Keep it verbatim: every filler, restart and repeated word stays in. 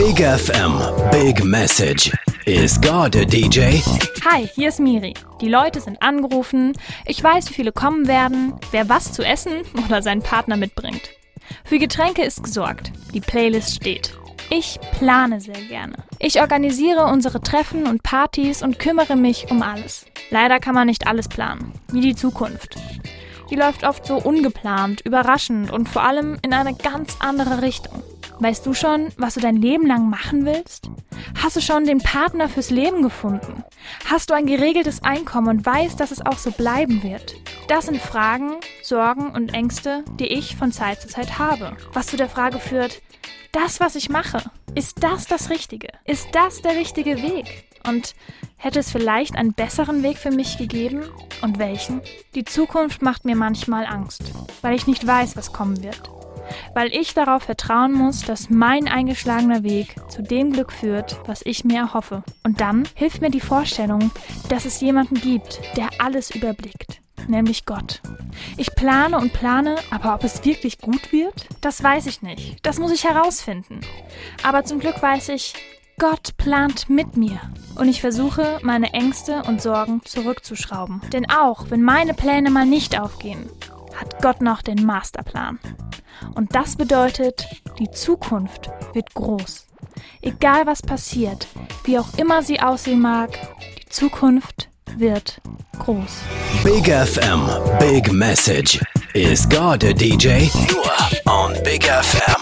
Big F M, Big Message. Is God a D J? Hi, hier ist Miri. Die Leute sind angerufen. Ich weiß, wie viele kommen werden, wer was zu essen oder seinen Partner mitbringt. Für Getränke ist gesorgt. Die Playlist steht. Ich plane sehr gerne. Ich organisiere unsere Treffen und Partys und kümmere mich um alles. Leider kann man nicht alles planen, wie die Zukunft. Die läuft oft so ungeplant, überraschend und vor allem in eine ganz andere Richtung. Weißt du schon, was du dein Leben lang machen willst? Hast du schon den Partner fürs Leben gefunden? Hast du ein geregeltes Einkommen und weißt, dass es auch so bleiben wird? Das sind Fragen, Sorgen und Ängste, die ich von Zeit zu Zeit habe. Was zu der Frage führt, das, was ich mache, ist das das Richtige? Ist das der richtige Weg? Und hätte es vielleicht einen besseren Weg für mich gegeben? Und welchen? Die Zukunft macht mir manchmal Angst, weil ich nicht weiß, was kommen wird. Weil ich darauf vertrauen muss, dass mein eingeschlagener Weg zu dem Glück führt, was ich mir erhoffe. Und dann hilft mir die Vorstellung, dass es jemanden gibt, der alles überblickt, nämlich Gott. Ich plane und plane, aber ob es wirklich gut wird, das weiß ich nicht. Das muss ich herausfinden. Aber zum Glück weiß ich, Gott plant mit mir. Und ich versuche, meine Ängste und Sorgen zurückzuschrauben. Denn auch wenn meine Pläne mal nicht aufgehen, hat Gott noch den Masterplan. Und das bedeutet, die Zukunft wird groß. Egal was passiert, wie auch immer sie aussehen mag, die Zukunft wird groß. Big F M, Big Message. Is God a D J? Nur on Big F M.